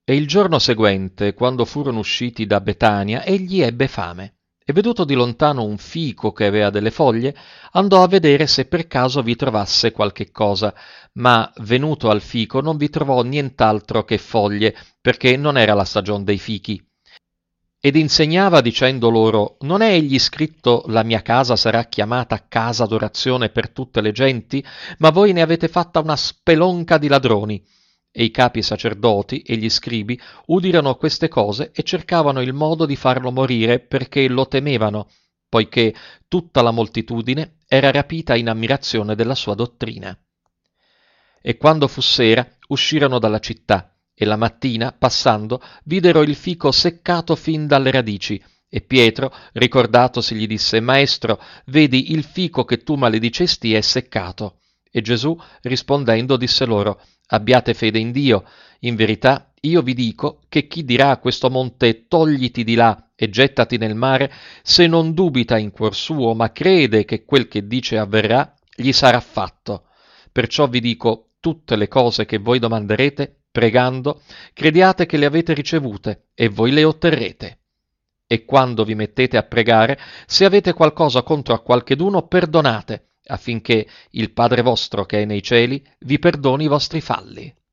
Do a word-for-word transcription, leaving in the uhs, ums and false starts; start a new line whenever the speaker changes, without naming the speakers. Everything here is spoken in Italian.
E il giorno seguente, quando furono usciti da Betania, egli ebbe fame. E veduto di lontano un fico che aveva delle foglie, andò a vedere se per caso vi trovasse qualche cosa, ma venuto al fico non vi trovò nient'altro che foglie, perché non era la stagione dei fichi. Ed insegnava dicendo loro: Non è egli scritto la mia casa sarà chiamata casa d'orazione per tutte le genti, ma voi ne avete fatta una spelonca di ladroni. E i capi sacerdoti e gli scribi udirono queste cose e cercavano il modo di farlo morire perché lo temevano, poiché tutta la moltitudine era rapita in ammirazione della sua dottrina. E quando fu sera, uscirono dalla città, e la mattina, passando, videro il fico seccato fin dalle radici. E Pietro, ricordatosi, gli disse: Maestro, vedi, il fico che tu maledicesti è seccato. E Gesù, rispondendo, disse loro: Abbiate fede in Dio. In verità, io vi dico che chi dirà a questo monte togliti di là e gettati nel mare, se non dubita in cuor suo, ma crede che quel che dice avverrà, gli sarà fatto. Perciò vi dico, tutte le cose che voi domanderete, pregando, crediate che le avete ricevute e voi le otterrete. E quando vi mettete a pregare, se avete qualcosa contro a qualcheduno, perdonate, affinché il Padre vostro che è nei cieli vi perdoni i vostri falli.